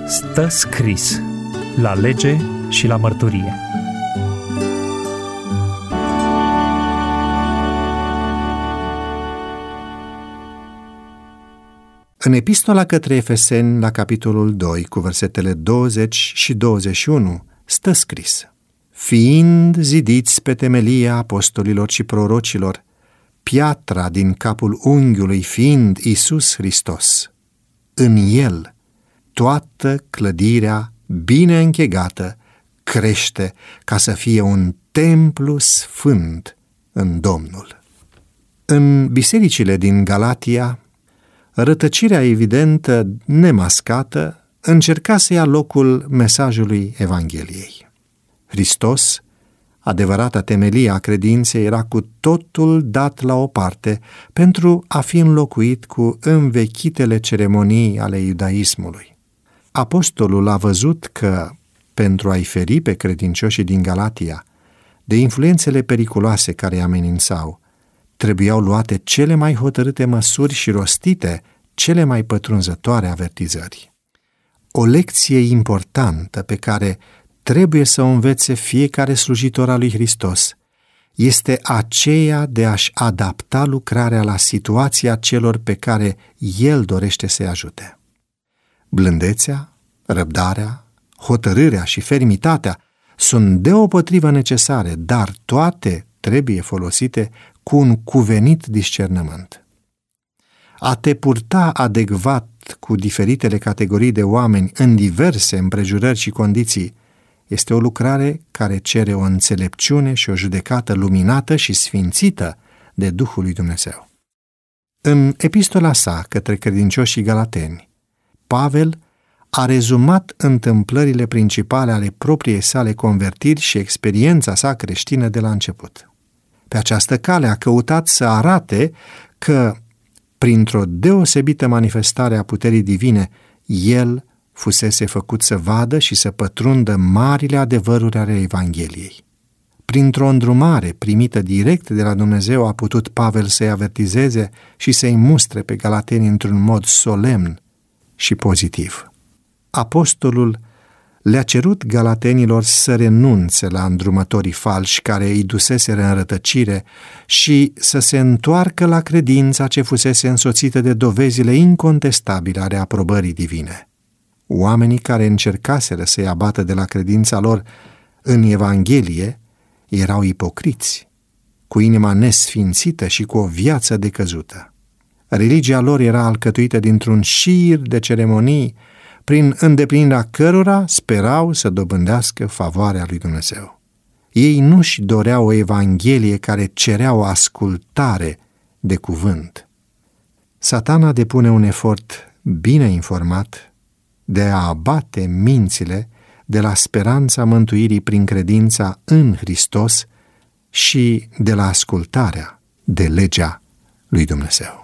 Stă scris la lege și la mărturie. În epistola către Efeseni, la capitolul 2, cu versetele 20 și 21, stă scris: fiind zidiți pe temelia apostolilor și prorocilor, piatra din capul unghiului fiind Iisus Hristos, în El toată clădirea bine închegată crește ca să fie un templu sfânt în Domnul. În bisericile din Galatia, rătăcirea evidentă, nemascată, încerca să ia locul mesajului Evangheliei. Hristos, adevărata temelie a credinței, era cu totul dat la o parte pentru a fi înlocuit cu învechitele ceremonii ale iudaismului. Apostolul a văzut că, pentru a-i feri pe credincioșii din Galatia de influențele periculoase care îi amenințau, trebuiau luate cele mai hotărâte măsuri și rostite cele mai pătrunzătoare avertizări. O lecție importantă pe care trebuie să o învețe fiecare slujitor al lui Hristos este aceea de a-și adapta lucrarea la situația celor pe care El dorește să-i ajute. Blândețea, răbdarea, hotărârea și fermitatea sunt deopotrivă necesare, dar toate trebuie folosite cu un cuvenit discernământ. A te purta adecvat cu diferitele categorii de oameni în diverse împrejurări și condiții este o lucrare care cere o înțelepciune și o judecată luminată și sfințită de Duhul lui Dumnezeu. În epistola sa către credincioșii galateni, Pavel a rezumat întâmplările principale ale propriei sale convertiri și experiența sa creștină de la început. Pe această cale a căutat să arate că, printr-o deosebită manifestare a puterii divine, el fusese făcut să vadă și să pătrundă marile adevăruri ale Evangheliei. Printr-o îndrumare primită direct de la Dumnezeu a putut Pavel să-i avertizeze și să-i mustre pe galateni într-un mod solemn și pozitiv. Apostolul le-a cerut galatenilor să renunțe la îndrumătorii falși care îi duseseră în rătăcire și să se întoarcă la credința ce fusese însoțită de dovezile incontestabile ale aprobării divine. Oamenii care încercaseră să-i abată de la credința lor în Evanghelie erau ipocriți, cu inima nesfințită și cu o viață decăzută. Religia lor era alcătuită dintr-un șir de ceremonii prin îndeplinirea cărora sperau să dobândească favoarea lui Dumnezeu. Ei nu-și doreau o Evanghelie care cerea o ascultare de cuvânt. Satana depune un efort bine informat de a abate mințile de la speranța mântuirii prin credința în Hristos și de la ascultarea de legea lui Dumnezeu.